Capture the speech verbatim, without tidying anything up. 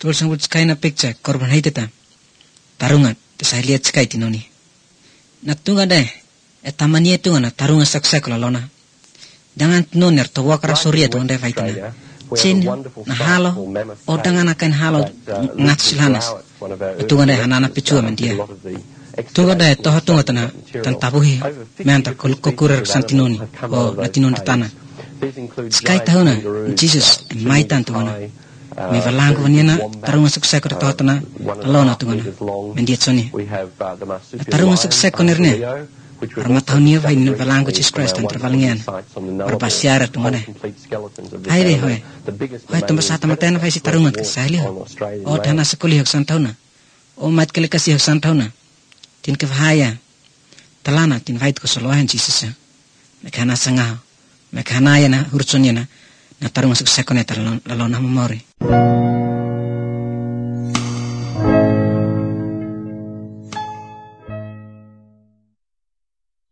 Tol sang buat sky na picture korban hai teta. Tarungan tu saya lihat sky tinoni. Na tunga deh. Etamani itu ngana tarungan saksa kala lona. Jangan noner to wakra surya tu ande faitana. Chin na halo o dangan akan halo ngatsilanas. Itu ngana hanana pichua mendia. Tunga deh toh tunga tana tan tabuhi menta kokurer santinoni o latinoni tana. Sky tahuna Jesus maitan tu ngana. Me valang ko niya tarungan saksa ko to tana lona tu ngana. Mendia tsoni. Tarungan saksa ko nerne. Arma tahun vai no valang ko Jesus Christ tan tervalingan. Berpasiar tu ngana. Hai deh hoy. Hoy tamba sata matena vai si tarungan ke sahli. O dana sekuli hak santauna. O mat kele kasih hak santauna. Tin ke bahaya. Talana tin vai ko solohan Jesus. Mekana sangah. Mekana ya na hurtsonya na. Na tarungan saksa ko na lalona memori.